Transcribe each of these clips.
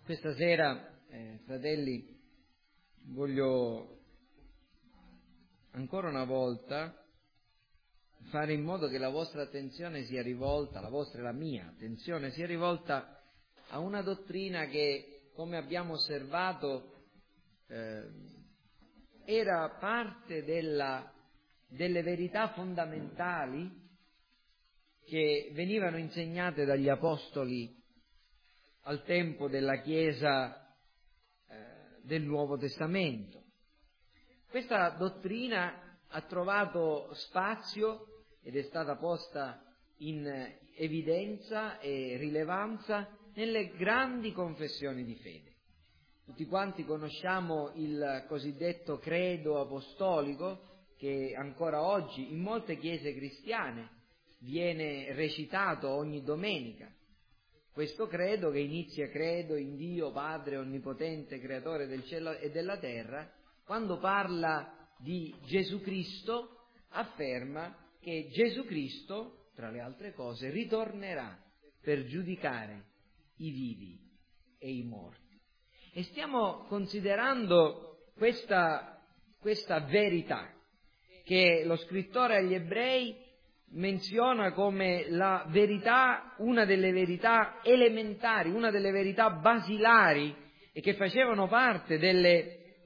Questa sera, fratelli, voglio ancora una volta fare in modo che la vostra attenzione sia rivolta, la vostra e la mia attenzione sia rivolta a una dottrina che, come abbiamo osservato, era parte delle verità fondamentali che venivano insegnate dagli apostoli al tempo della Chiesa del Nuovo Testamento. Questa dottrina ha trovato spazio ed è stata posta in evidenza e rilevanza nelle grandi confessioni di fede. Tutti quanti conosciamo il cosiddetto credo apostolico, che ancora oggi in molte chiese cristiane viene recitato ogni domenica. Questo credo, che inizia credo in Dio Padre Onnipotente, Creatore del cielo e della terra, quando parla di Gesù Cristo, afferma che Gesù Cristo, tra le altre cose, ritornerà per giudicare i vivi e i morti. E stiamo considerando questa verità che lo scrittore agli Ebrei menziona come la verità, una delle verità elementari, una delle verità basilari e che facevano parte delle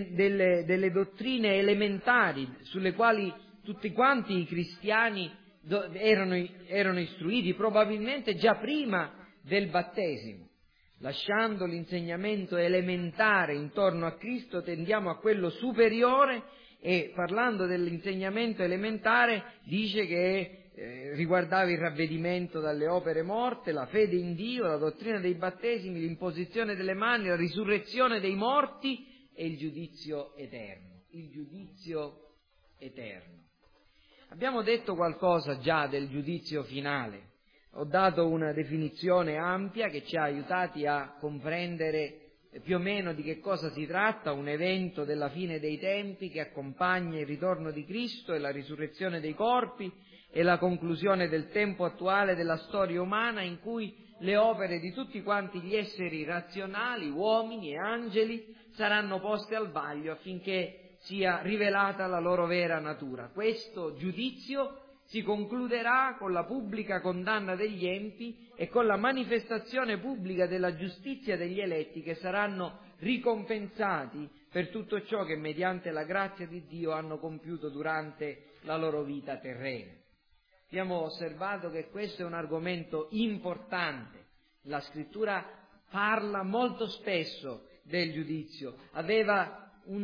dottrine elementari sulle quali tutti quanti i cristiani erano istruiti, probabilmente già prima del battesimo. Lasciando l'insegnamento elementare intorno a Cristo, tendiamo a quello superiore. E parlando dell'insegnamento elementare dice che riguardava il ravvedimento dalle opere morte, la fede in Dio, la dottrina dei battesimi, l'imposizione delle mani, la risurrezione dei morti e il giudizio eterno. Il giudizio eterno. Abbiamo detto qualcosa già del giudizio finale. Ho dato una definizione ampia che ci ha aiutati a comprendere più o meno di che cosa si tratta, un evento della fine dei tempi che accompagna il ritorno di Cristo e la risurrezione dei corpi e la conclusione del tempo attuale della storia umana, in cui le opere di tutti quanti gli esseri razionali, uomini e angeli, saranno poste al vaglio affinché sia rivelata la loro vera natura. Questo giudizio si concluderà con la pubblica condanna degli empi e con la manifestazione pubblica della giustizia degli eletti, che saranno ricompensati per tutto ciò che mediante la grazia di Dio hanno compiuto durante la loro vita terrena. Abbiamo osservato che questo è un argomento importante. La Scrittura parla molto spesso del giudizio, aveva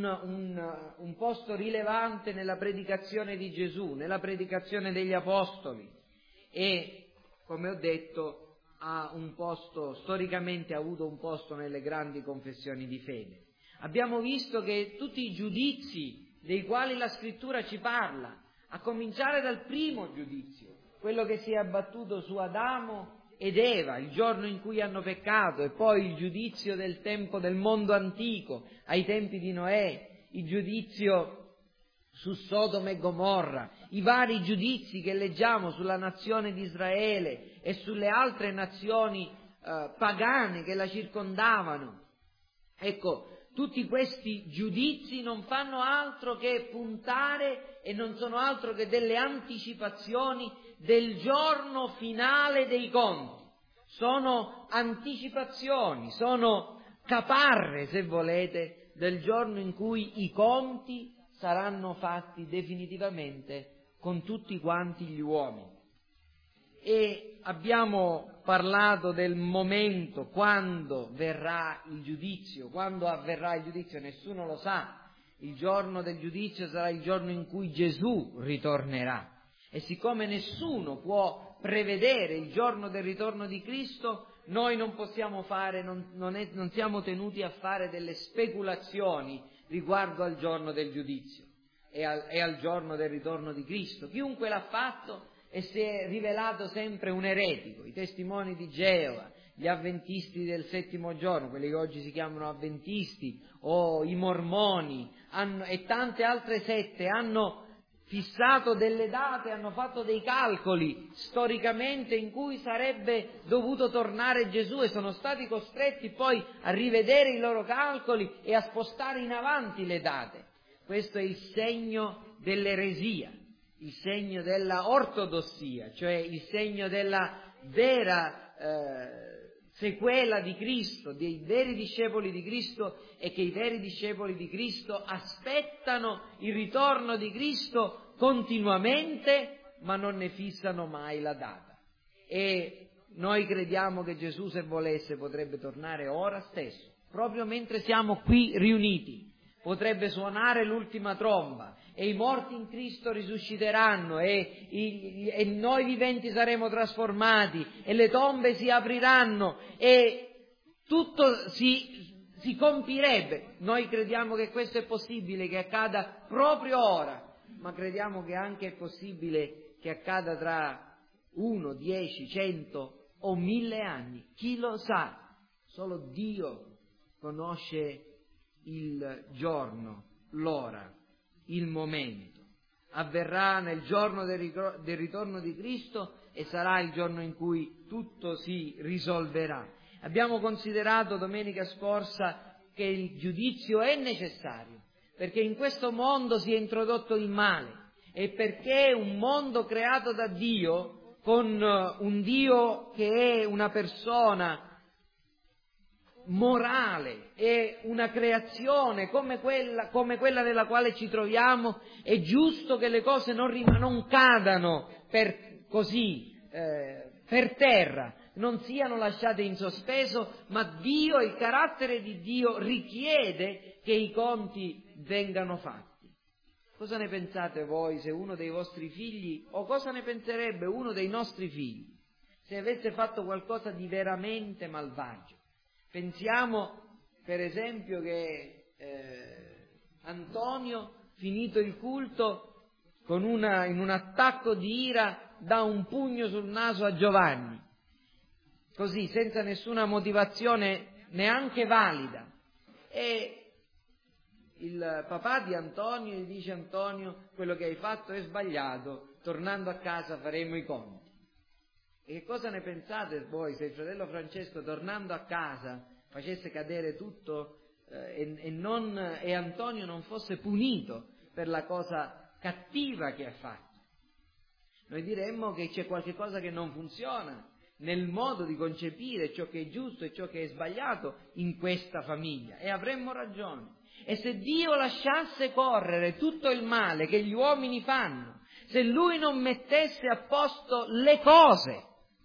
un posto rilevante nella predicazione di Gesù, nella predicazione degli Apostoli e, come ho detto, storicamente ha avuto un posto nelle grandi confessioni di fede. Abbiamo visto che tutti i giudizi dei quali la Scrittura ci parla, a cominciare dal primo giudizio, quello che si è abbattuto su Adamo ed Eva, il giorno in cui hanno peccato, e poi il giudizio del tempo del mondo antico, ai tempi di Noè, il giudizio su Sodoma e Gomorra, i vari giudizi che leggiamo sulla nazione di Israele e sulle altre nazioni pagane che la circondavano. Ecco, tutti questi giudizi non fanno altro che puntare e non sono altro che delle anticipazioni del giorno finale dei conti. Sono anticipazioni, sono caparre, se volete, del giorno in cui i conti saranno fatti definitivamente con tutti quanti gli uomini. E abbiamo parlato del momento quando verrà il giudizio, quando avverrà il giudizio, nessuno lo sa. Il giorno del giudizio sarà il giorno in cui Gesù ritornerà. E siccome nessuno può prevedere il giorno del ritorno di Cristo, noi non possiamo fare, non siamo tenuti a fare delle speculazioni riguardo al giorno del giudizio e al giorno del ritorno di Cristo. Chiunque l'ha fatto e si è rivelato sempre un eretico. I testimoni di Geova, gli avventisti del settimo giorno, quelli che oggi si chiamano avventisti, o i mormoni, e tante altre sette hanno fissato delle date, hanno fatto dei calcoli storicamente in cui sarebbe dovuto tornare Gesù e sono stati costretti poi a rivedere i loro calcoli e a spostare in avanti le date. Questo è il segno dell'eresia, il segno della ortodossia, cioè il segno della vera sequela di Cristo, dei veri discepoli di Cristo, e che i veri discepoli di Cristo aspettano il ritorno di Cristo continuamente, ma non ne fissano mai la data. E noi crediamo che Gesù, se volesse, potrebbe tornare ora stesso, proprio mentre siamo qui riuniti. Potrebbe suonare l'ultima tromba e i morti in Cristo risusciteranno e noi viventi saremo trasformati e le tombe si apriranno e tutto si compirebbe. Noi crediamo che questo è possibile, che accada proprio ora, ma crediamo che anche è possibile che accada tra 1, 10, 100 o 1000 anni. Chi lo sa? Solo Dio conosce il giorno, l'ora, il momento. Avverrà nel giorno del ritorno di Cristo e sarà il giorno in cui tutto si risolverà. Abbiamo considerato domenica scorsa che il giudizio è necessario, perché in questo mondo si è introdotto il male e perché un mondo creato da Dio, con un Dio che è una persona morale e una creazione come quella nella quale ci troviamo, è giusto che le cose non cadano per terra, non siano lasciate in sospeso, ma Dio, il carattere di Dio richiede che i conti vengano fatti. Cosa ne pensate voi se uno dei vostri figli, o cosa ne penserebbe uno dei nostri figli, se avesse fatto qualcosa di veramente malvagio? Pensiamo per esempio che Antonio, finito il culto, in un attacco di ira, dà un pugno sul naso a Giovanni, così, senza nessuna motivazione neanche valida. E il papà di Antonio gli dice: Antonio, quello che hai fatto è sbagliato, tornando a casa faremo i conti. E che cosa ne pensate voi se il fratello Francesco, tornando a casa, facesse cadere tutto e Antonio non fosse punito per la cosa cattiva che ha fatto? Noi diremmo che c'è qualche cosa che non funziona nel modo di concepire ciò che è giusto e ciò che è sbagliato in questa famiglia, e avremmo ragione. E se Dio lasciasse correre tutto il male che gli uomini fanno, se Lui non mettesse a posto le cose,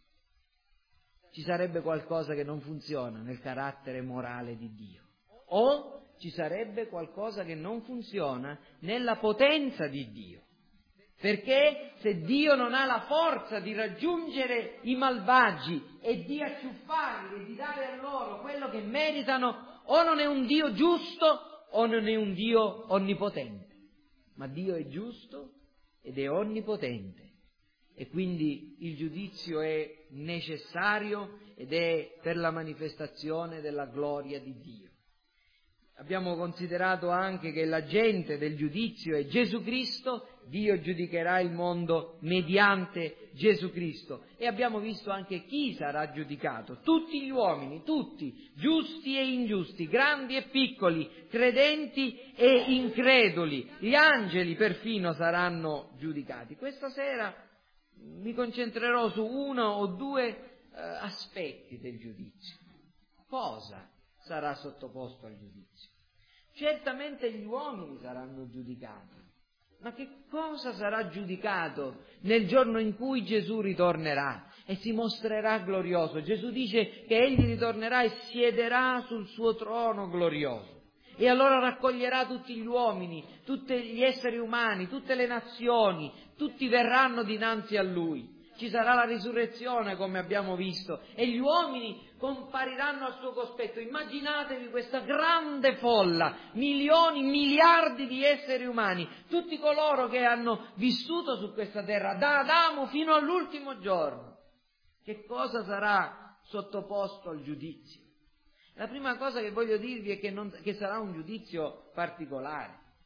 ci sarebbe qualcosa che non funziona nel carattere morale di Dio, o ci sarebbe qualcosa che non funziona nella potenza di Dio, perché se Dio non ha la forza di raggiungere i malvagi e di acciuffarli e di dare a loro quello che meritano, o non è un Dio giusto o non è un Dio onnipotente. Ma Dio è giusto ed è onnipotente. E quindi il giudizio è necessario ed è per la manifestazione della gloria di Dio. Abbiamo considerato anche che l'agente del giudizio è Gesù Cristo. Dio giudicherà il mondo mediante Gesù Cristo. E abbiamo visto anche chi sarà giudicato: tutti gli uomini, tutti, giusti e ingiusti, grandi e piccoli, credenti e increduli. Gli angeli perfino saranno giudicati. Questa sera mi concentrerò su uno o due aspetti del giudizio. Cosa sarà sottoposto al giudizio? Certamente gli uomini saranno giudicati, ma che cosa sarà giudicato nel giorno in cui Gesù ritornerà e si mostrerà glorioso? Gesù dice che Egli ritornerà e siederà sul suo trono glorioso. E allora raccoglierà tutti gli uomini, tutti gli esseri umani, tutte le nazioni, tutti verranno dinanzi a Lui. Ci sarà la risurrezione, come abbiamo visto, e gli uomini compariranno al suo cospetto. Immaginatevi questa grande folla, milioni, miliardi di esseri umani, tutti coloro che hanno vissuto su questa terra, da Adamo fino all'ultimo giorno. Che cosa sarà sottoposto al giudizio? La prima cosa che voglio dirvi è che sarà un giudizio particolare.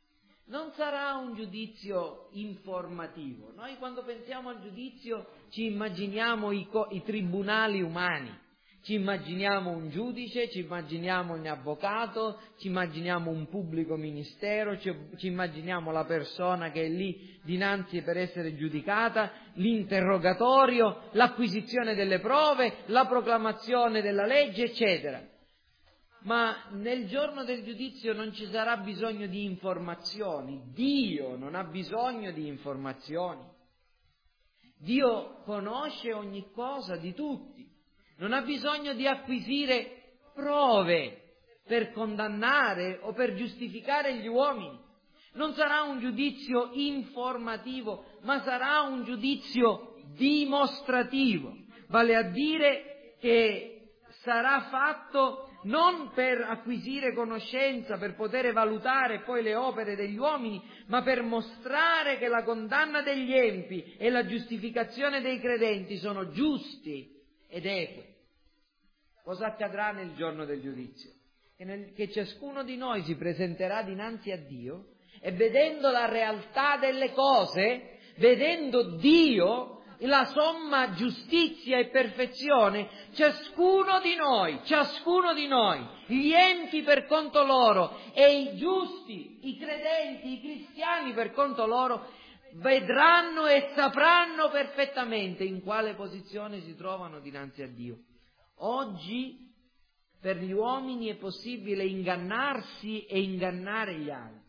non sarà un giudizio informativo. Noi quando pensiamo al giudizio ci immaginiamo i tribunali umani, ci immaginiamo un giudice, ci immaginiamo un avvocato, ci immaginiamo un pubblico ministero, ci immaginiamo la persona che è lì dinanzi per essere giudicata, l'interrogatorio, l'acquisizione delle prove, la proclamazione della legge, eccetera. Ma nel giorno del giudizio non ci sarà bisogno di informazioni. Dio non ha bisogno di informazioni. Dio conosce ogni cosa di tutti. Non ha bisogno di acquisire prove per condannare o per giustificare gli uomini. Non sarà un giudizio informativo, ma sarà un giudizio dimostrativo. Vale a dire che sarà fatto non per acquisire conoscenza, per poter valutare poi le opere degli uomini, ma per mostrare che la condanna degli empi e la giustificazione dei credenti sono giusti ed equi. Cosa accadrà nel giorno del giudizio? Che ciascuno di noi si presenterà dinanzi a Dio e vedendo la realtà delle cose, vedendo Dio, la somma giustizia e perfezione, ciascuno di noi, gli empi per conto loro e i giusti, i credenti, i cristiani per conto loro, vedranno e sapranno perfettamente in quale posizione si trovano dinanzi a Dio. Oggi per gli uomini è possibile ingannarsi e ingannare gli altri.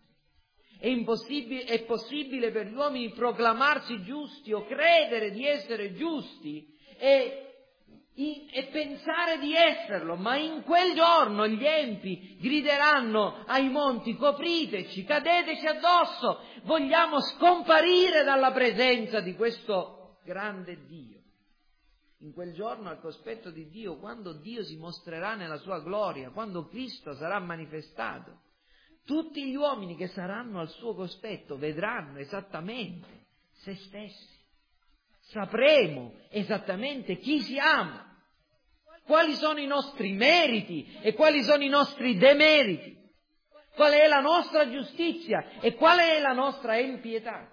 È possibile per gli uomini proclamarsi giusti o credere di essere giusti e pensare di esserlo, ma in quel giorno gli empi grideranno ai monti: copriteci, cadeteci addosso, vogliamo scomparire dalla presenza di questo grande Dio. In quel giorno, al cospetto di Dio, quando Dio si mostrerà nella sua gloria, quando Cristo sarà manifestato, tutti gli uomini che saranno al suo cospetto vedranno esattamente se stessi. Sapremo esattamente chi siamo, quali sono i nostri meriti e quali sono i nostri demeriti, qual è la nostra giustizia e qual è la nostra empietà.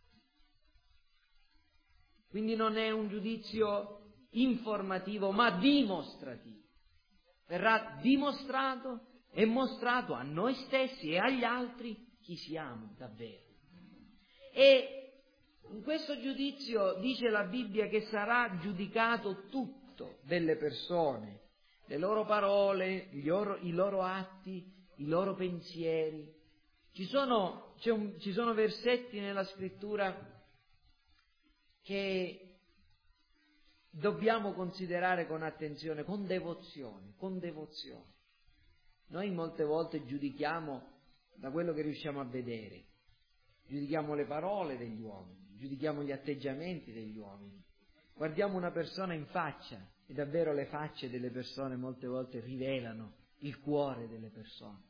Quindi non è un giudizio informativo, ma dimostrativo. Verrà dimostrato e mostrato a noi stessi e agli altri chi siamo davvero. E in questo giudizio dice la Bibbia che sarà giudicato tutto delle persone, le loro parole, i loro atti, i loro pensieri. Ci sono versetti nella Scrittura che dobbiamo considerare con attenzione, con devozione. Noi molte volte giudichiamo da quello che riusciamo a vedere, giudichiamo le parole degli uomini, giudichiamo gli atteggiamenti degli uomini, guardiamo una persona in faccia e davvero le facce delle persone molte volte rivelano il cuore delle persone.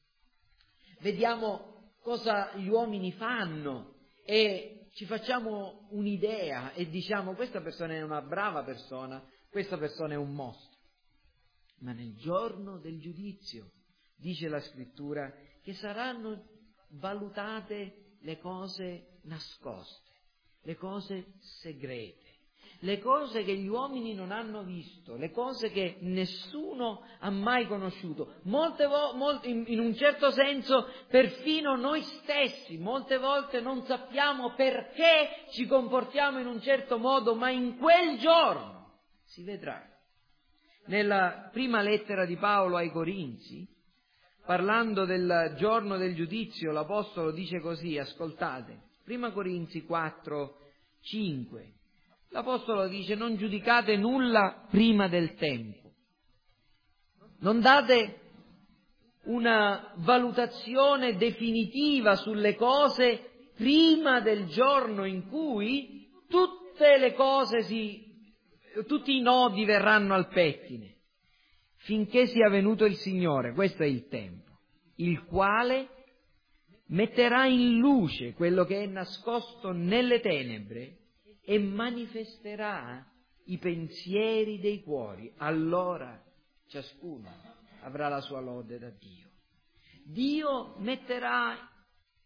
Vediamo cosa gli uomini fanno e ci facciamo un'idea e diciamo: questa persona è una brava persona, questa persona è un mostro. Ma nel giorno del giudizio, dice la Scrittura, che saranno valutate le cose nascoste, le cose segrete, le cose che gli uomini non hanno visto, le cose che nessuno ha mai conosciuto. In un certo senso, perfino noi stessi, molte volte non sappiamo perché ci comportiamo in un certo modo, ma in quel giorno si vedrà. Nella prima lettera di Paolo ai Corinzi, parlando del giorno del giudizio, l'Apostolo dice così, ascoltate, 1 Corinzi 4, 5. L'Apostolo dice: non giudicate nulla prima del tempo, non date una valutazione definitiva sulle cose prima del giorno in cui tutte le cose tutti i nodi verranno al pettine, finché sia venuto il Signore, questo è il tempo, il quale metterà in luce quello che è nascosto nelle tenebre e manifesterà i pensieri dei cuori. Allora ciascuno avrà la sua lode da Dio. Dio metterà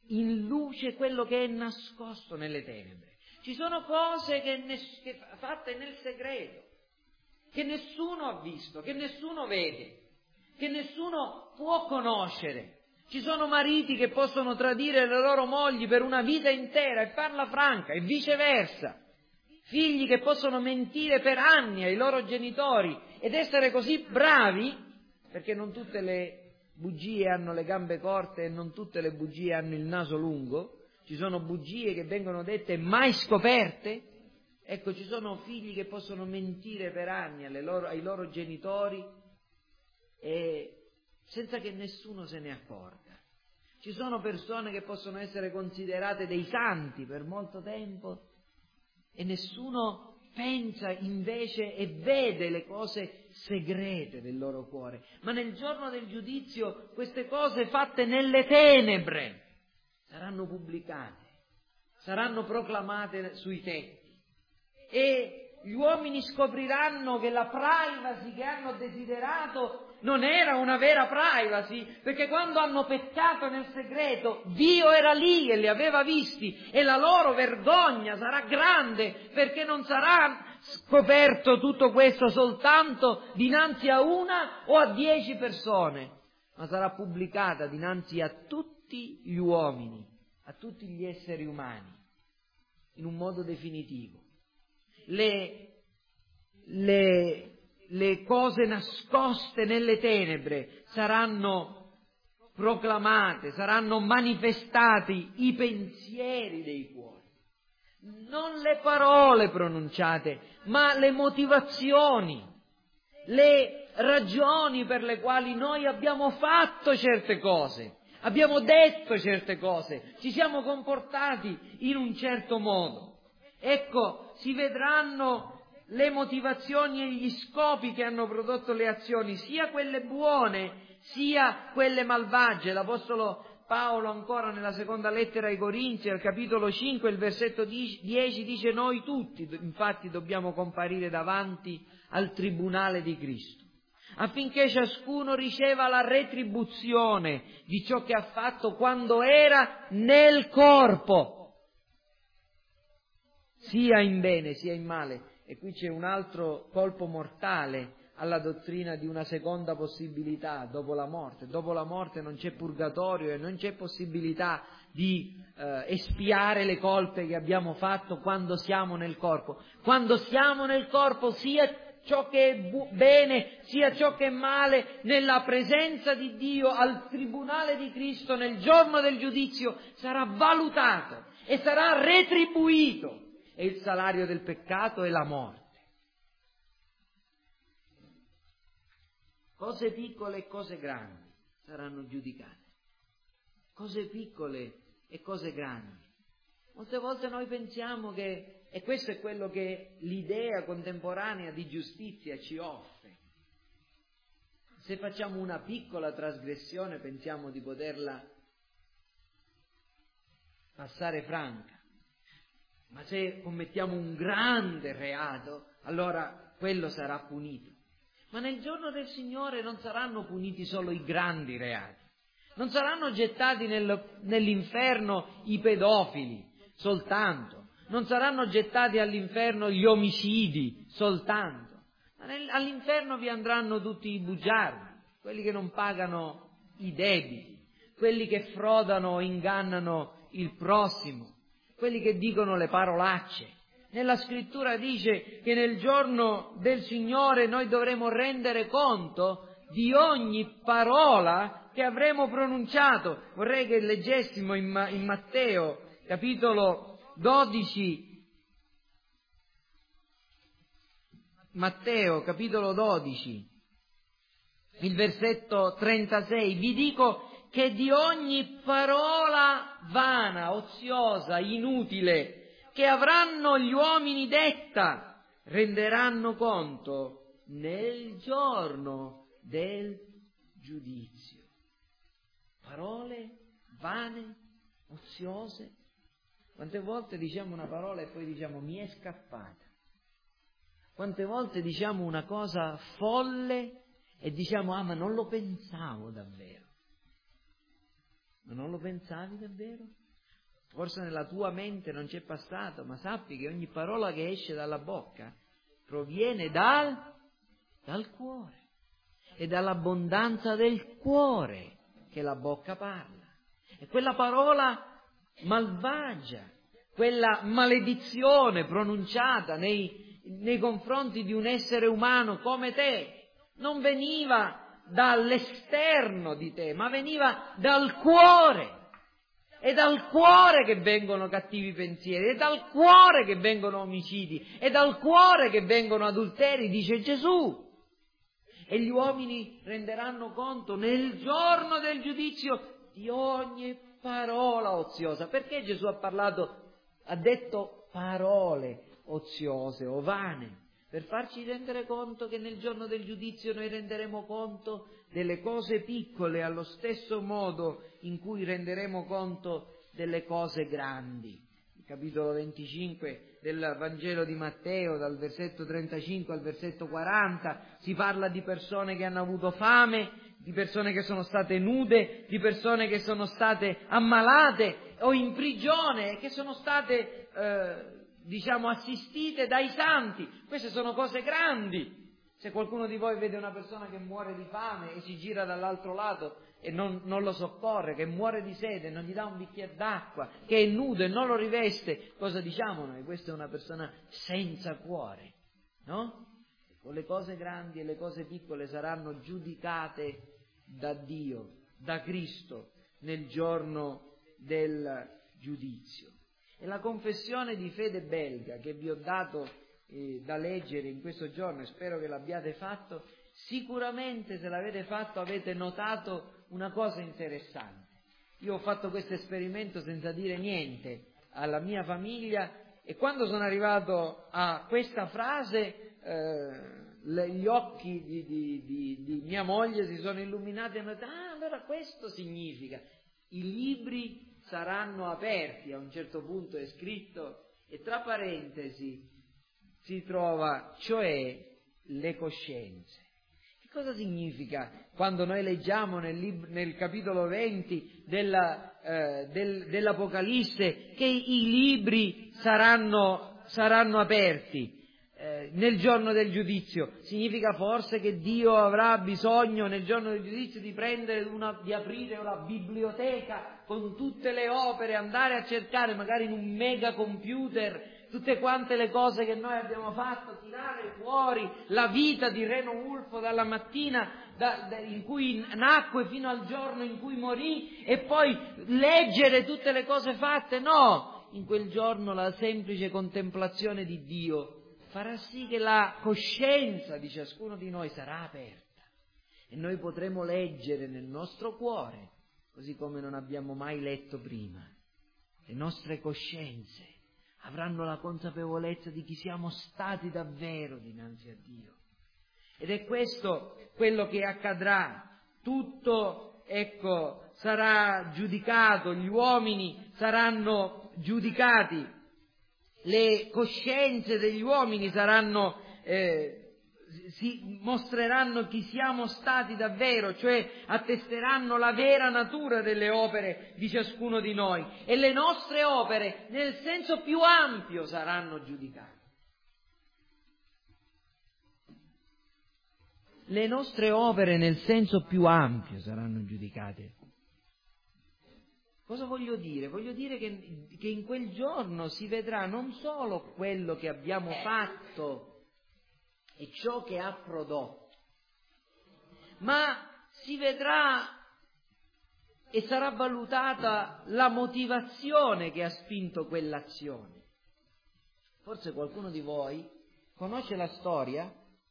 in luce quello che è nascosto nelle tenebre. Ci sono cose fatte nel segreto, che nessuno ha visto, che nessuno vede, che nessuno può conoscere. Ci sono mariti che possono tradire le loro mogli per una vita intera e farla franca, e viceversa. Figli che possono mentire per anni ai loro genitori ed essere così bravi, perché non tutte le bugie hanno le gambe corte e non tutte le bugie hanno il naso lungo. Ci sono bugie che vengono dette e mai scoperte. Ecco, ci sono figli che possono mentire per anni ai loro genitori e senza che nessuno se ne accorga. Ci sono persone che possono essere considerate dei santi per molto tempo e nessuno pensa invece e vede le cose segrete del loro cuore. Ma nel giorno del giudizio queste cose fatte nelle tenebre saranno pubblicate, saranno proclamate sui tetti e gli uomini scopriranno che la privacy che hanno desiderato non era una vera privacy, perché quando hanno peccato nel segreto Dio era lì e li aveva visti, e la loro vergogna sarà grande, perché non sarà scoperto tutto questo soltanto dinanzi a una o a 10 persone, ma sarà pubblicata dinanzi a tutti gli uomini, a tutti gli esseri umani, in un modo definitivo. Le cose nascoste nelle tenebre saranno proclamate, saranno manifestati i pensieri dei cuori, non le parole pronunciate, ma le motivazioni, le ragioni per le quali noi abbiamo fatto certe cose, abbiamo detto certe cose, ci siamo comportati in un certo modo. Ecco, si vedranno le motivazioni e gli scopi che hanno prodotto le azioni, sia quelle buone, sia quelle malvagie. L'Apostolo Paolo ancora nella seconda lettera ai Corinzi, al capitolo 5, il versetto 10, dice: noi tutti infatti dobbiamo comparire davanti al tribunale di Cristo, affinché ciascuno riceva la retribuzione di ciò che ha fatto quando era nel corpo, sia in bene sia in male. E qui c'è un altro colpo mortale alla dottrina di una seconda possibilità dopo la morte. Dopo la morte non c'è purgatorio e non c'è possibilità di espiare le colpe che abbiamo fatto quando siamo nel corpo. Quando siamo nel corpo, sia ciò che è bene sia ciò che è male, nella presenza di Dio, al tribunale di Cristo, nel giorno del giudizio, sarà valutato e sarà retribuito. E il salario del peccato è la morte. Cose piccole e cose grandi saranno giudicate. Cose piccole e cose grandi. Molte volte noi pensiamo che, e questo è quello che l'idea contemporanea di giustizia ci offre, se facciamo una piccola trasgressione pensiamo di poterla passare franca. Ma se commettiamo un grande reato, allora quello sarà punito. Ma nel giorno del Signore non saranno puniti solo i grandi reati. Non saranno gettati nell'inferno i pedofili soltanto. Non saranno gettati all'inferno gli omicidi soltanto. Ma all'inferno vi andranno tutti i bugiardi, quelli che non pagano i debiti, quelli che frodano o ingannano il prossimo, quelli che dicono le parolacce. Nella scrittura dice che nel giorno del Signore noi dovremo rendere conto di ogni parola che avremo pronunciato. Vorrei che leggessimo in Matteo capitolo 12, Matteo capitolo 12, il versetto 36, vi dico che di ogni parola vana, oziosa, inutile, che avranno gli uomini detta, renderanno conto nel giorno del giudizio. Parole vane, oziose. Quante volte diciamo una parola e poi diciamo mi è scappata? Quante volte diciamo una cosa folle e diciamo ma non lo pensavo davvero? Ma non lo pensavi davvero? forse nella tua mente non c'è passato, ma sappi che ogni parola che esce dalla bocca proviene dal cuore. È dall'abbondanza del cuore che la bocca parla. E quella parola malvagia, quella maledizione pronunciata nei confronti di un essere umano come te, non veniva dall'esterno di te, ma veniva dal cuore. È dal cuore che vengono cattivi pensieri, è dal cuore che vengono omicidi, è dal cuore che vengono adulteri, dice Gesù. E gli uomini renderanno conto nel giorno del giudizio di ogni parola oziosa. Perché Gesù ha detto parole oziose o vane? Per farci rendere conto che nel giorno del giudizio noi renderemo conto delle cose piccole allo stesso modo in cui renderemo conto delle cose grandi. Il capitolo 25 del Vangelo di Matteo, dal versetto 35 al versetto 40, si parla di persone che hanno avuto fame, di persone che sono state nude, di persone che sono state ammalate o in prigione e che sono state assistite dai santi. Queste sono cose grandi. Se qualcuno di voi vede una persona che muore di fame e si gira dall'altro lato e non lo soccorre, che muore di sete e non gli dà un bicchiere d'acqua, che è nudo e non lo riveste, cosa diciamo noi? Questa è una persona senza cuore, no? Con le cose grandi e le cose piccole saranno giudicate da Dio, da Cristo, nel giorno del giudizio. E la confessione di fede belga che vi ho dato da leggere in questo giorno, e spero che l'abbiate fatto, sicuramente se l'avete fatto avete notato una cosa interessante. Io ho fatto questo esperimento senza dire niente alla mia famiglia e quando sono arrivato a questa frase gli occhi di mia moglie si sono illuminati e hanno detto: ah, allora questo significa, i libri saranno aperti. A un certo punto è scritto, e tra parentesi si trova, cioè le coscienze. Che cosa significa quando noi leggiamo nel capitolo 20 dell'Apocalisse che i libri saranno aperti nel giorno del giudizio? Significa forse che Dio avrà bisogno nel giorno del giudizio di aprire una biblioteca con tutte le opere, andare a cercare magari in un mega computer tutte quante le cose che noi abbiamo fatto, tirare fuori la vita di Reno Ulfo dalla mattina in cui nacque fino al giorno in cui morì e poi leggere tutte le cose fatte? No, in quel giorno la semplice contemplazione di Dio farà sì che la coscienza di ciascuno di noi sarà aperta e noi potremo leggere nel nostro cuore, così come non abbiamo mai letto prima. Le nostre coscienze avranno la consapevolezza di chi siamo stati davvero dinanzi a Dio. Ed è questo quello che accadrà. Tutto, sarà giudicato, gli uomini saranno giudicati, le coscienze degli uomini si mostreranno chi siamo stati davvero, cioè attesteranno la vera natura delle opere di ciascuno di noi, e le nostre opere nel senso più ampio saranno giudicate. Le nostre opere nel senso più ampio saranno giudicate. Cosa voglio dire? Voglio dire che in quel giorno si vedrà non solo quello che abbiamo fatto e ciò che ha prodotto, ma si vedrà e sarà valutata la motivazione che ha spinto quell'azione. Forse qualcuno di voi conosce la storia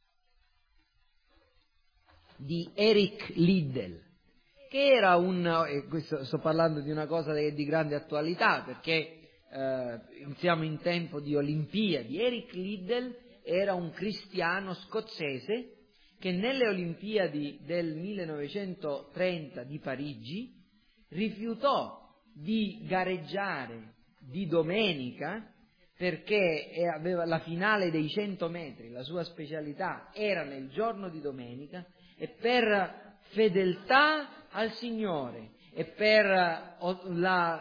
di Eric Liddell, che era questo sto parlando di una cosa di grande attualità, perché siamo in tempo di Olimpiadi. Eric Liddell era un cristiano scozzese che nelle Olimpiadi del 1930 di Parigi rifiutò di gareggiare di domenica perché aveva la finale dei 100 metri, la sua specialità era nel giorno di domenica, e per fedeltà al Signore e per la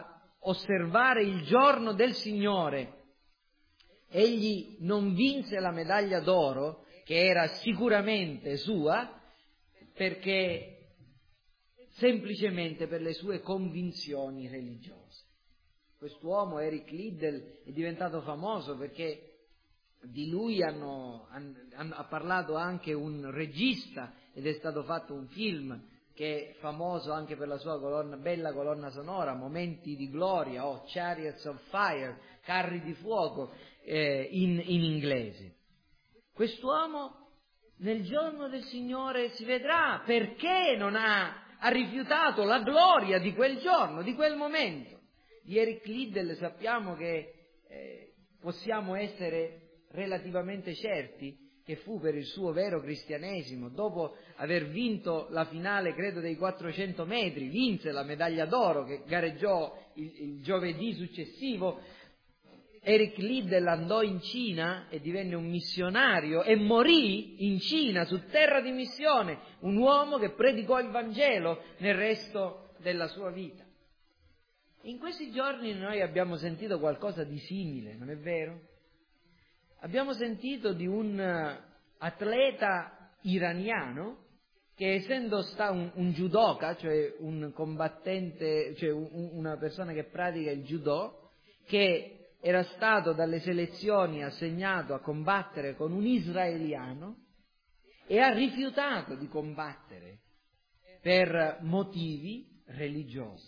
osservare il giorno del Signore, egli non vinse la medaglia d'oro, che era sicuramente sua, perché semplicemente per le sue convinzioni religiose. Quest'uomo, Eric Liddell, è diventato famoso perché di lui ha parlato anche un regista ed è stato fatto un film che è famoso anche per la sua bella colonna sonora, Momenti di gloria o Chariots of Fire, carri di fuoco in inglese. Quest'uomo nel giorno del Signore si vedrà perché non ha rifiutato la gloria di quel giorno, di quel momento. Di Eric Liddell sappiamo che possiamo essere relativamente certi che fu per il suo vero cristianesimo, dopo aver vinto la finale, credo, dei 400 metri, vinse la medaglia d'oro che gareggiò il giovedì successivo. Eric Liddell andò in Cina e divenne un missionario e morì in Cina, su terra di missione, un uomo che predicò il Vangelo nel resto della sua vita. In questi giorni noi abbiamo sentito qualcosa di simile, non è vero? Abbiamo sentito di un atleta iraniano che, essendo un judoka, cioè un combattente, cioè una persona che pratica il judo, che era stato dalle selezioni assegnato a combattere con un israeliano e ha rifiutato di combattere per motivi religiosi.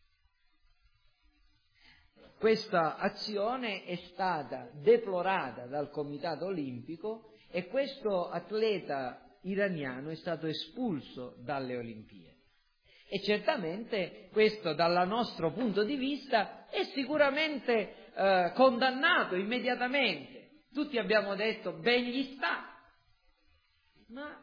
Questa azione è stata deplorata dal Comitato Olimpico e questo atleta iraniano è stato espulso dalle Olimpiadi. E certamente questo, dal nostro punto di vista, è sicuramente condannato immediatamente. Tutti abbiamo detto ben gli sta. Ma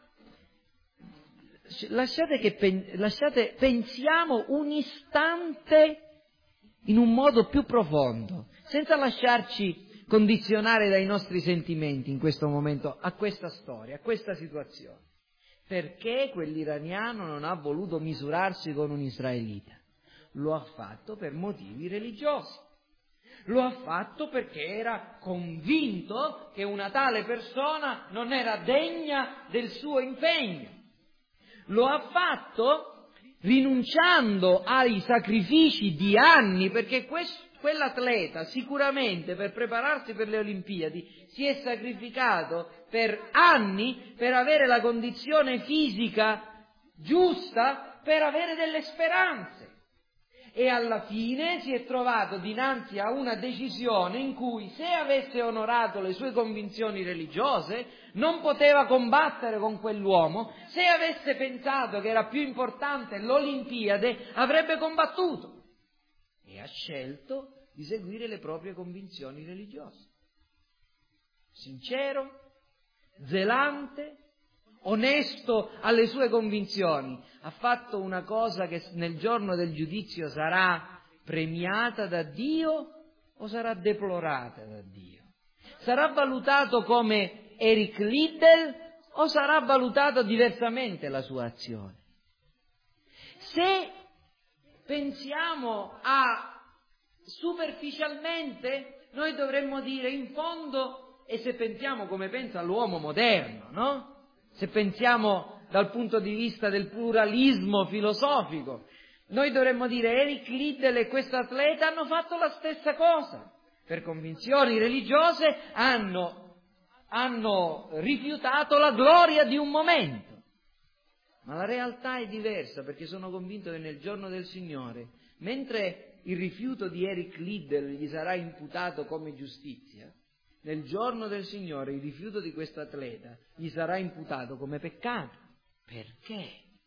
pensiamo un istante in un modo più profondo, senza lasciarci condizionare dai nostri sentimenti in questo momento a questa storia, a questa situazione. Perché quell'iraniano non ha voluto misurarsi con un israelita? Lo ha fatto per motivi religiosi. Lo ha fatto perché era convinto che una tale persona non era degna del suo impegno. Lo ha fatto rinunciando ai sacrifici di anni, perché quell'atleta sicuramente per prepararsi per le Olimpiadi si è sacrificato per anni per avere la condizione fisica giusta, per avere delle speranze. E alla fine si è trovato dinanzi a una decisione in cui, se avesse onorato le sue convinzioni religiose, non poteva combattere con quell'uomo. Se avesse pensato che era più importante l'Olimpiade, avrebbe combattuto. E ha scelto di seguire le proprie convinzioni religiose. Sincero, zelante, onesto alle sue convinzioni, ha fatto una cosa che nel giorno del giudizio sarà premiata da Dio o sarà deplorata da Dio? Sarà valutato come Eric Liddell o sarà valutata diversamente la sua azione? Se pensiamo superficialmente, noi dovremmo dire in fondo, e se pensiamo come pensa l'uomo moderno, no? Se pensiamo dal punto di vista del pluralismo filosofico, noi dovremmo dire Eric Liddell e questo atleta hanno fatto la stessa cosa. Per convinzioni religiose hanno rifiutato la gloria di un momento. Ma la realtà è diversa, perché sono convinto che nel giorno del Signore, mentre il rifiuto di Eric Liddell gli sarà imputato come giustizia, nel giorno del Signore il rifiuto di questo atleta gli sarà imputato come peccato. Perché?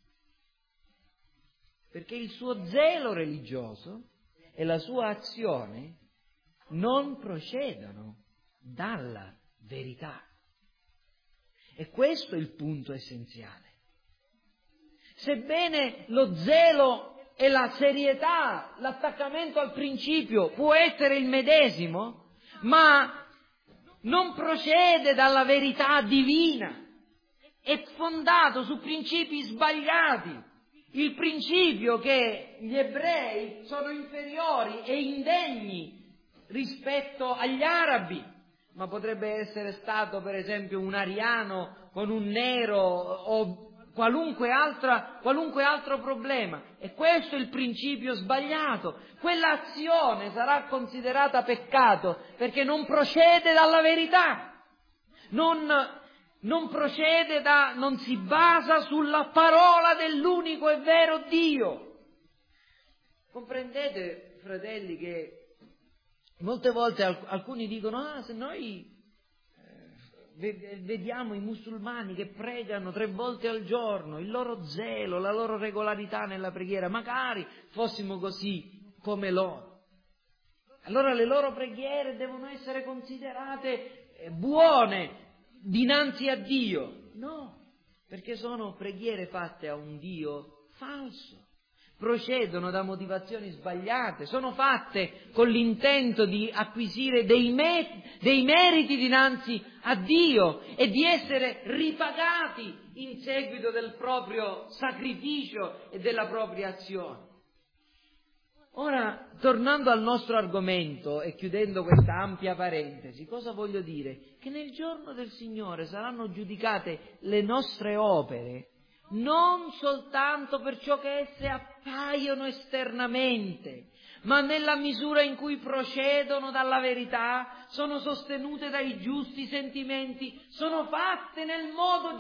Perché il suo zelo religioso e la sua azione non procedono dalla verità. E questo è il punto essenziale. Sebbene lo zelo e la serietà, l'attaccamento al principio può essere il medesimo, ma non procede dalla verità divina, è fondato su principi sbagliati il principio che gli ebrei sono inferiori e indegni rispetto agli arabi, ma potrebbe essere stato per esempio un ariano con un nero o qualunque altro problema. E questo è il principio sbagliato. Quell'azione sarà considerata peccato perché non procede dalla verità, non si basa sulla parola dell'unico e vero Dio. Comprendete, fratelli, che molte volte alcuni dicono: se noi vediamo i musulmani che pregano 3 volte al giorno, il loro zelo, la loro regolarità nella preghiera, magari fossimo così come loro. Allora le loro preghiere devono essere considerate buone dinanzi a Dio. No, perché sono preghiere fatte a un Dio falso. Procedono da motivazioni sbagliate, sono fatte con l'intento di acquisire dei meriti dinanzi a Dio e di essere ripagati in seguito del proprio sacrificio e della propria azione. Ora, tornando al nostro argomento e chiudendo questa ampia parentesi, cosa voglio dire? Che nel giorno del Signore saranno giudicate le nostre opere non soltanto per ciò che esse appaiono esternamente, ma nella misura in cui procedono dalla verità, sono sostenute dai giusti sentimenti, sono fatte nel modo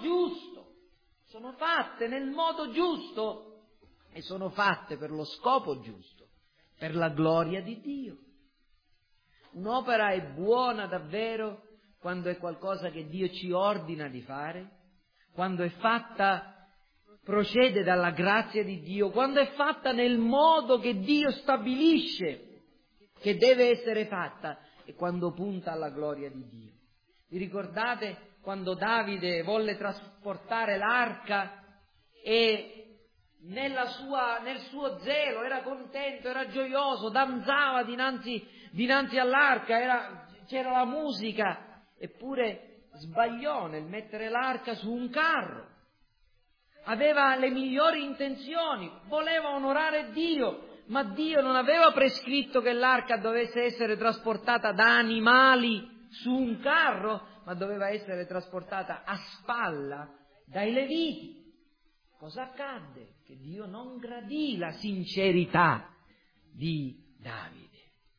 giusto e sono fatte per lo scopo giusto, per la gloria di Dio. Un'opera è buona davvero quando è qualcosa che Dio ci ordina di fare, quando è fatta procede dalla grazia di Dio, quando è fatta nel modo che Dio stabilisce che deve essere fatta e quando punta alla gloria di Dio. Vi ricordate quando Davide volle trasportare l'arca e nel suo zelo era contento, era gioioso, danzava dinanzi all'arca, c'era la musica, eppure sbagliò nel mettere l'arca su un carro. Aveva le migliori intenzioni, voleva onorare Dio, ma Dio non aveva prescritto che l'arca dovesse essere trasportata da animali su un carro, ma doveva essere trasportata a spalla dai Leviti. Cosa accadde? Che Dio non gradì la sincerità di Davide.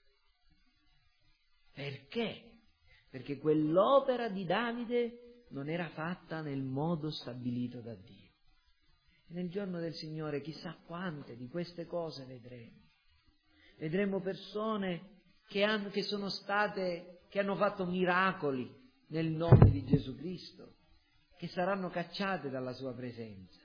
Perché? Perché quell'opera di Davide non era fatta nel modo stabilito da Dio. Nel giorno del Signore chissà quante di queste cose vedremo. Vedremo persone che hanno fatto miracoli nel nome di Gesù Cristo, che saranno cacciate dalla sua presenza.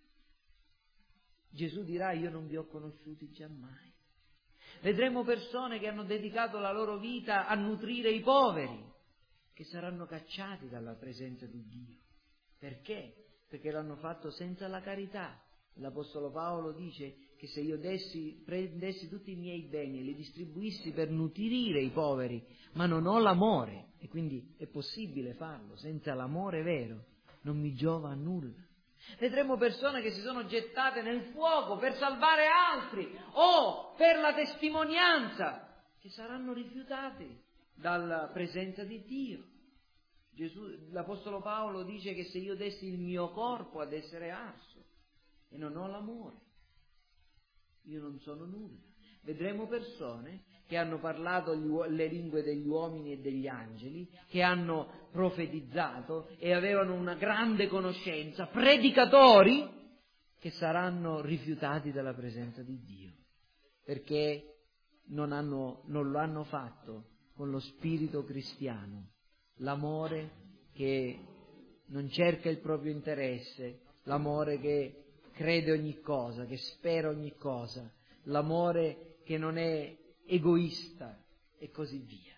Gesù dirà: io non vi ho conosciuti giammai. Vedremo persone che hanno dedicato la loro vita a nutrire i poveri, che saranno cacciati dalla presenza di Dio. Perché? Perché l'hanno fatto senza la carità. L'Apostolo Paolo dice che se io prendessi tutti i miei beni e li distribuissi per nutrire i poveri, ma non ho l'amore, e quindi è possibile farlo, senza l'amore vero non mi giova a nulla. Vedremo persone che si sono gettate nel fuoco per salvare altri o per la testimonianza, che saranno rifiutati dalla presenza di Dio. L'Apostolo Paolo dice che se io dessi il mio corpo ad essere arso e non ho l'amore, io non sono nulla. Vedremo persone che hanno parlato le lingue degli uomini e degli angeli, che hanno profetizzato e avevano una grande conoscenza, predicatori che saranno rifiutati dalla presenza di Dio, perché non lo hanno fatto con lo spirito cristiano. L'amore che non cerca il proprio interesse, l'amore che crede ogni cosa, che spera ogni cosa, l'amore che non è egoista e così via.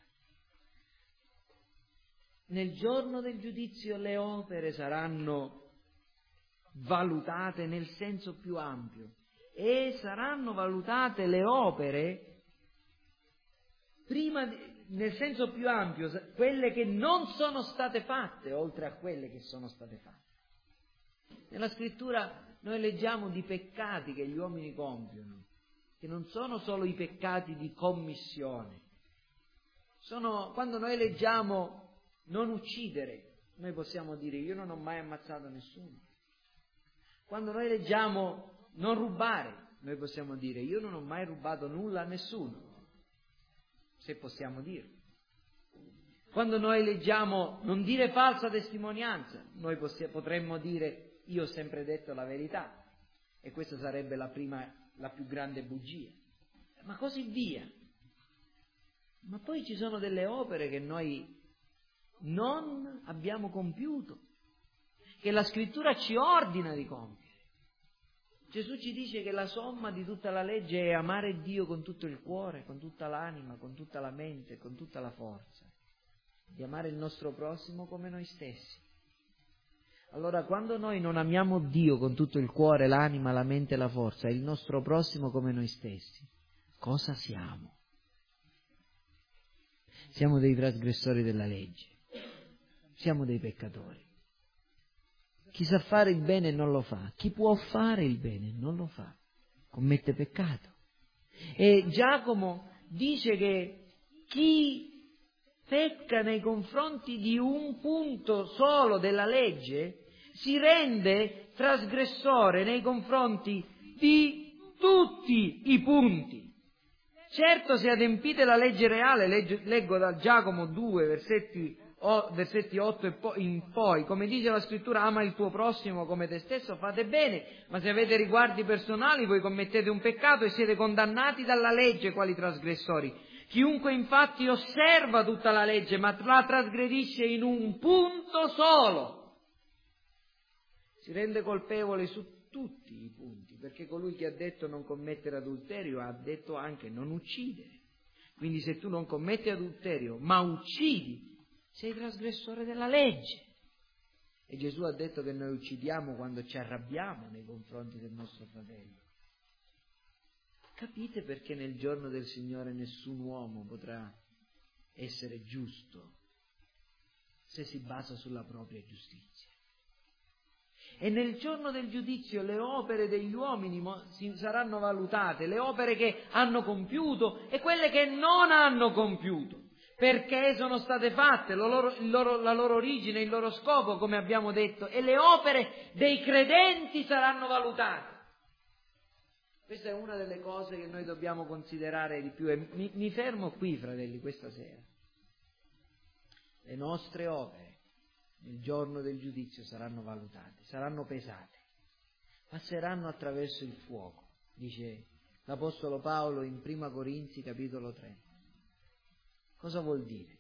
Nel giorno del giudizio le opere saranno valutate nel senso più ampio e saranno valutate le opere prima nel senso più ampio, quelle che non sono state fatte oltre a quelle che sono state fatte. Nella scrittura noi leggiamo di peccati che gli uomini compiono, che non sono solo i peccati di commissione. Quando noi leggiamo non uccidere, noi possiamo dire io non ho mai ammazzato nessuno. Quando noi leggiamo non rubare, noi possiamo dire io non ho mai rubato nulla a nessuno, se possiamo dirlo. Quando noi leggiamo non dire falsa testimonianza, noi potremmo dire io ho sempre detto la verità, e questa sarebbe la più grande bugia, ma così via. Ma poi ci sono delle opere che noi non abbiamo compiuto, che la scrittura ci ordina di compiere. Gesù ci dice che la somma di tutta la legge è amare Dio con tutto il cuore, con tutta l'anima, con tutta la mente, con tutta la forza, di amare il nostro prossimo come noi stessi. Allora, quando noi non amiamo Dio con tutto il cuore, l'anima, la mente e la forza, e il nostro prossimo come noi stessi, cosa siamo? Siamo dei trasgressori della legge, siamo dei peccatori. Chi sa fare il bene non lo fa, chi può fare il bene non lo fa, commette peccato. E Giacomo dice che chi pecca nei confronti di un punto solo della legge si rende trasgressore nei confronti di tutti i punti. Certo, se adempite la legge reale, leggo da Giacomo 2, versetti 8 in poi, come dice la scrittura, ama il tuo prossimo come te stesso, fate bene, ma se avete riguardi personali voi commettete un peccato e siete condannati dalla legge quali trasgressori. Chiunque infatti osserva tutta la legge, ma la trasgredisce in un punto solo, si rende colpevole su tutti i punti, perché colui che ha detto non commettere adulterio ha detto anche non uccidere. Quindi se tu non commetti adulterio ma uccidi, sei trasgressore della legge. E Gesù ha detto che noi uccidiamo quando ci arrabbiamo nei confronti del nostro fratello. Capite perché nel giorno del Signore nessun uomo potrà essere giusto se si basa sulla propria giustizia. E nel giorno del giudizio le opere degli uomini saranno valutate, le opere che hanno compiuto e quelle che non hanno compiuto, perché sono state fatte, la loro origine, il loro scopo, come abbiamo detto, e le opere dei credenti saranno valutate. Questa è una delle cose che noi dobbiamo considerare di più, e mi fermo qui, fratelli, questa sera. Le nostre opere nel giorno del giudizio saranno valutate, saranno pesate, passeranno attraverso il fuoco, dice l'Apostolo Paolo in Prima Corinzi capitolo 3. Cosa vuol dire?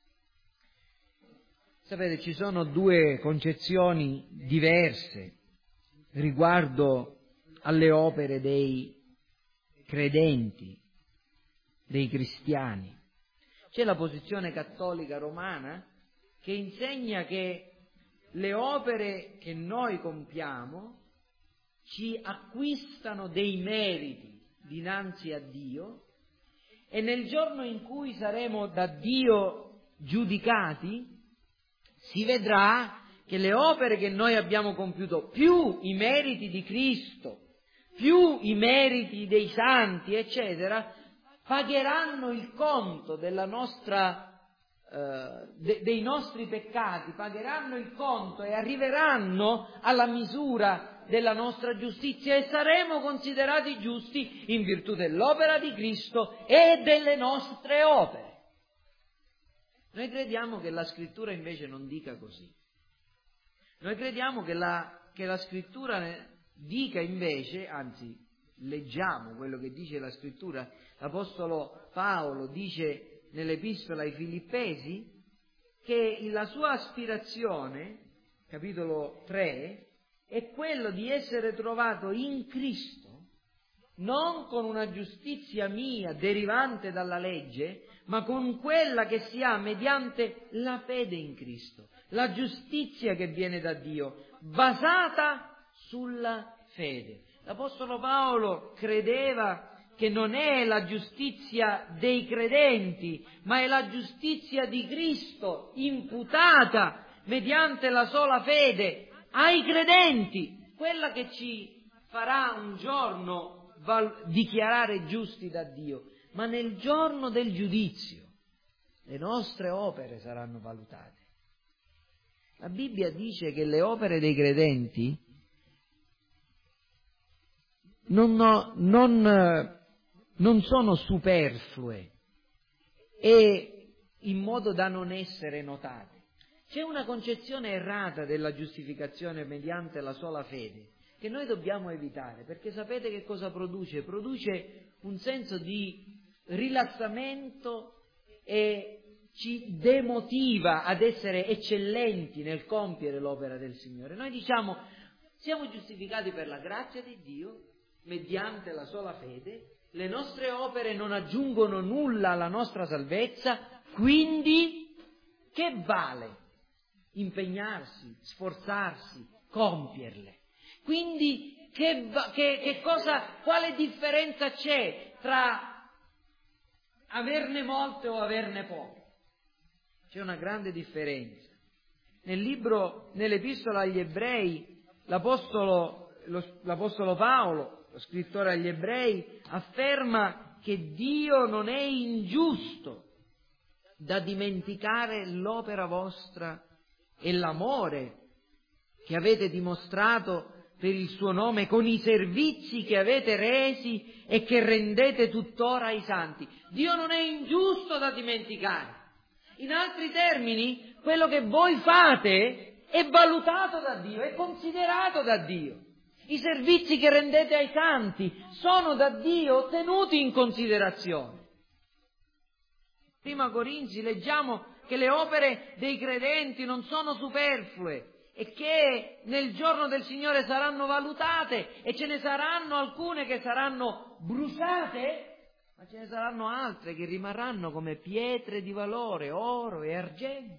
Sapete, ci sono due concezioni diverse riguardo alle opere dei credenti, dei cristiani. C'è la posizione cattolica romana che insegna che le opere che noi compiamo ci acquistano dei meriti dinanzi a Dio, e nel giorno in cui saremo da Dio giudicati si vedrà che le opere che noi abbiamo compiuto, più i meriti di Cristo, più i meriti dei santi, eccetera, pagheranno il conto della nostra dei nostri peccati, pagheranno il conto e arriveranno alla misura della nostra giustizia, e saremo considerati giusti in virtù dell'opera di Cristo e delle nostre opere. Noi crediamo che la scrittura invece non dica così. Noi crediamo che la scrittura dica invece, anzi leggiamo quello che dice la scrittura. L'Apostolo Paolo dice nell'Epistola ai Filippesi che la sua aspirazione, capitolo 3, è quello di essere trovato in Cristo, non con una giustizia mia derivante dalla legge, ma con quella che si ha mediante la fede in Cristo, la giustizia che viene da Dio, basata sulla fede. L'Apostolo Paolo credeva che non è la giustizia dei credenti, ma è la giustizia di Cristo imputata mediante la sola fede ai credenti, quella che ci farà un giorno dichiarare giusti da Dio, ma nel giorno del giudizio le nostre opere saranno valutate. La Bibbia dice che le opere dei credenti non sono superflue e in modo da non essere notate. C'è una concezione errata della giustificazione mediante la sola fede che noi dobbiamo evitare, perché sapete che cosa produce? Produce un senso di rilassamento e ci demotiva ad essere eccellenti nel compiere l'opera del Signore. Noi diciamo, siamo giustificati per la grazia di Dio, mediante la sola fede, le nostre opere non aggiungono nulla alla nostra salvezza, quindi che vale impegnarsi, sforzarsi, compierle? Quindi quale differenza c'è tra averne molte o averne poche? C'è una grande differenza. Nell'epistola agli Ebrei, l'Apostolo Paolo, lo scrittore agli Ebrei, afferma che Dio non è ingiusto da dimenticare l'opera vostra e l'amore che avete dimostrato per il suo nome con i servizi che avete resi e che rendete tuttora ai santi. Dio non è ingiusto da dimenticare. In altri termini, quello che voi fate è valutato da Dio, è considerato da Dio. I servizi che rendete ai santi sono da Dio tenuti in considerazione. Prima Corinzi leggiamo che le opere dei credenti non sono superflue e che nel giorno del Signore saranno valutate, e ce ne saranno alcune che saranno bruciate, ma ce ne saranno altre che rimarranno come pietre di valore, oro e argento.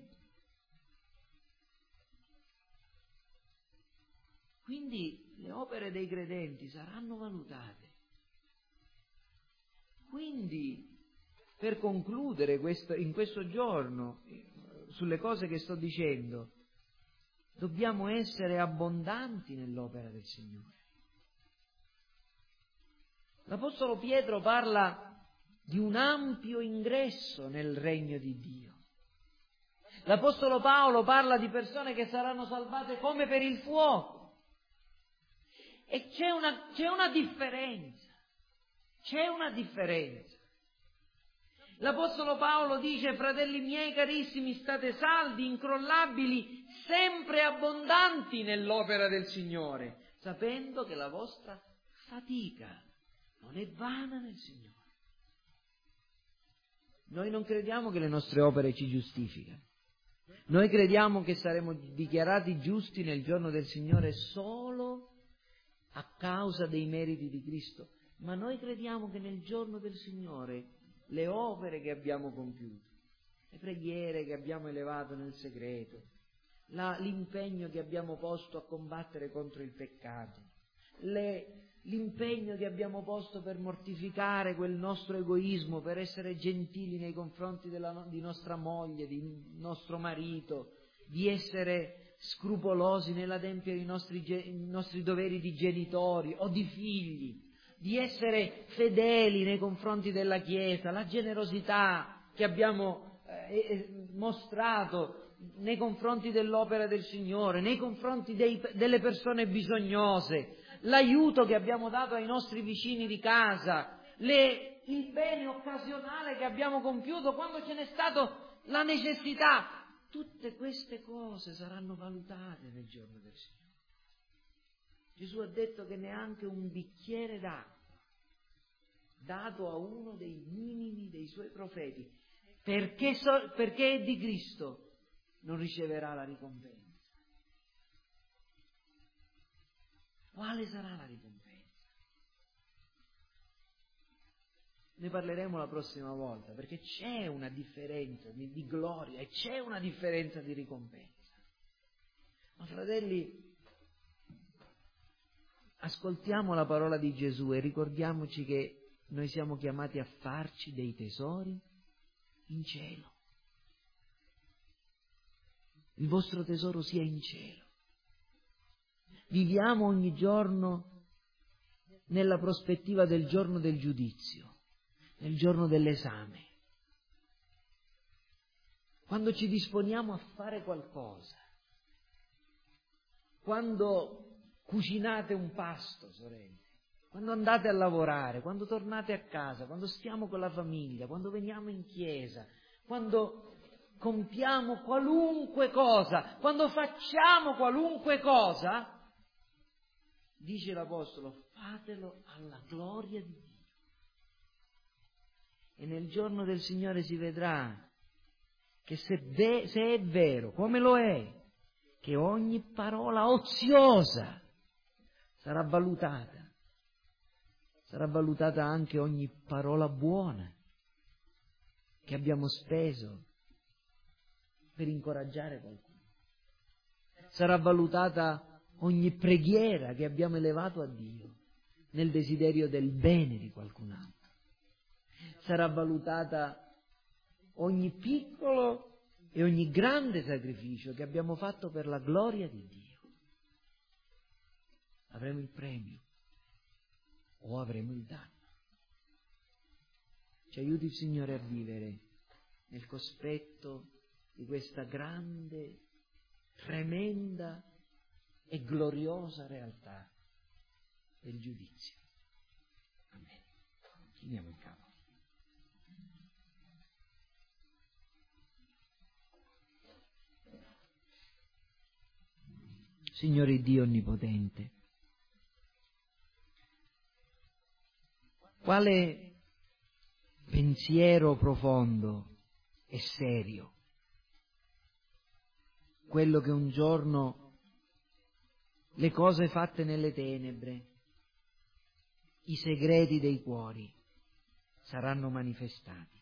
Quindi le opere dei credenti saranno valutate. Quindi, per concludere in questo giorno, sulle cose che sto dicendo, dobbiamo essere abbondanti nell'opera del Signore. L'Apostolo Pietro parla di un ampio ingresso nel regno di Dio. L'Apostolo Paolo parla di persone che saranno salvate come per il fuoco. E c'è una differenza. C'è una differenza. L'Apostolo Paolo dice: fratelli miei carissimi, state saldi, incrollabili, sempre abbondanti nell'opera del Signore, sapendo che la vostra fatica non è vana nel Signore. Noi non crediamo che le nostre opere ci giustificano. Noi crediamo che saremo dichiarati giusti nel giorno del Signore solo a causa dei meriti di Cristo. Ma noi crediamo che nel giorno del Signore le opere che abbiamo compiuto, le preghiere che abbiamo elevato nel segreto, l'impegno che abbiamo posto a combattere contro il peccato, l'impegno che abbiamo posto per mortificare quel nostro egoismo, per essere gentili nei confronti di nostra moglie, di nostro marito, di essere scrupolosi nell'adempiere i nostri doveri di genitori o di figli, di essere fedeli nei confronti della Chiesa, la generosità che abbiamo mostrato nei confronti dell'opera del Signore, nei confronti delle persone bisognose, l'aiuto che abbiamo dato ai nostri vicini di casa, il bene occasionale che abbiamo compiuto quando ce n'è stata la necessità. Tutte queste cose saranno valutate nel giorno del Signore. Gesù ha detto che neanche un bicchiere d'acqua dato a uno dei minimi dei suoi profeti, perché è di Cristo, non riceverà la ricompensa. Quale sarà la ricompensa? Ne parleremo la prossima volta, perché c'è una differenza di gloria e c'è una differenza di ricompensa. Ma fratelli, ascoltiamo la parola di Gesù e ricordiamoci che noi siamo chiamati a farci dei tesori in cielo. Il vostro tesoro sia in cielo. viviamo ogni giorno nella prospettiva del giorno del giudizio, nel giorno dell'esame. Quando ci disponiamo a fare qualcosa, quando cucinate un pasto, sorelle, quando andate a lavorare, quando tornate a casa, quando stiamo con la famiglia, quando veniamo in chiesa, quando compiamo qualunque cosa, quando facciamo qualunque cosa, dice l'Apostolo, fatelo alla gloria di Dio. E nel giorno del Signore si vedrà che se è vero, come lo è, che ogni parola oziosa sarà valutata anche ogni parola buona che abbiamo speso per incoraggiare qualcuno. Sarà valutata ogni preghiera che abbiamo elevato a Dio nel desiderio del bene di qualcun altro. Sarà valutata ogni piccolo e ogni grande sacrificio che abbiamo fatto per la gloria di Dio. Avremo il premio o avremo il danno. Ci aiuti il Signore a vivere nel cospetto di questa grande, tremenda e gloriosa realtà del giudizio. Amen. Chiniamo il capo. Signore Dio Onnipotente, quale pensiero profondo e serio quello che un giorno le cose fatte nelle tenebre, i segreti dei cuori saranno manifestati.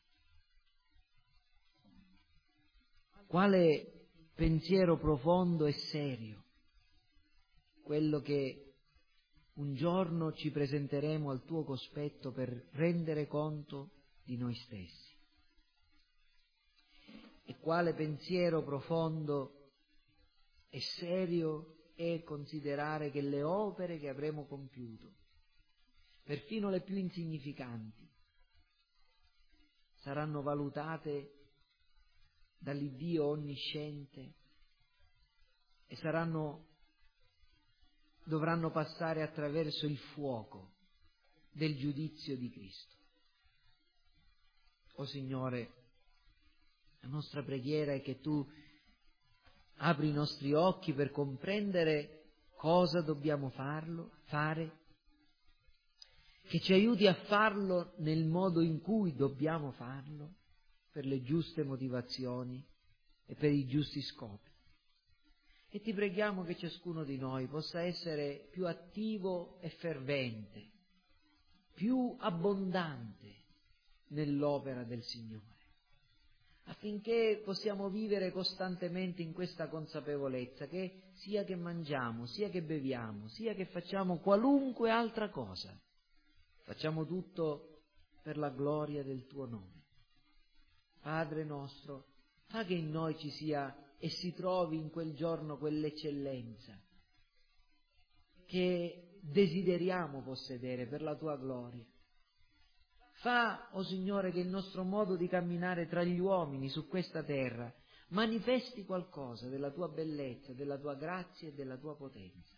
Quale pensiero profondo e serio quello che un giorno ci presenteremo al tuo cospetto per rendere conto di noi stessi. E quale pensiero profondo e serio è considerare che le opere che avremo compiuto, perfino le più insignificanti, saranno valutate dall'Iddio onnisciente e dovranno passare attraverso il fuoco del giudizio di Cristo. O Signore, la nostra preghiera è che Tu apri i nostri occhi per comprendere cosa dobbiamo fare, che ci aiuti a farlo nel modo in cui dobbiamo farlo, per le giuste motivazioni e per i giusti scopi. E ti preghiamo che ciascuno di noi possa essere più attivo e fervente, più abbondante nell'opera del Signore, affinché possiamo vivere costantemente in questa consapevolezza che sia che mangiamo, sia che beviamo, sia che facciamo qualunque altra cosa, facciamo tutto per la gloria del Tuo nome. Padre nostro, fa che in noi ci sia e si trovi in quel giorno quell'eccellenza che desideriamo possedere per la Tua gloria. Fa, o Signore, che il nostro modo di camminare tra gli uomini su questa terra manifesti qualcosa della Tua bellezza, della Tua grazia e della Tua potenza.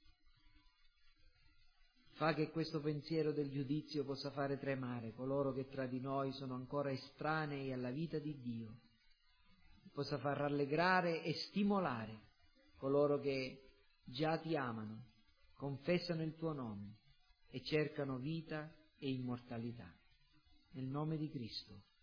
Fa che questo pensiero del giudizio possa fare tremare coloro che tra di noi sono ancora estranei alla vita di Dio, possa far rallegrare e stimolare coloro che già Ti amano, confessano il Tuo nome e cercano vita e immortalità. Nel nome di Cristo.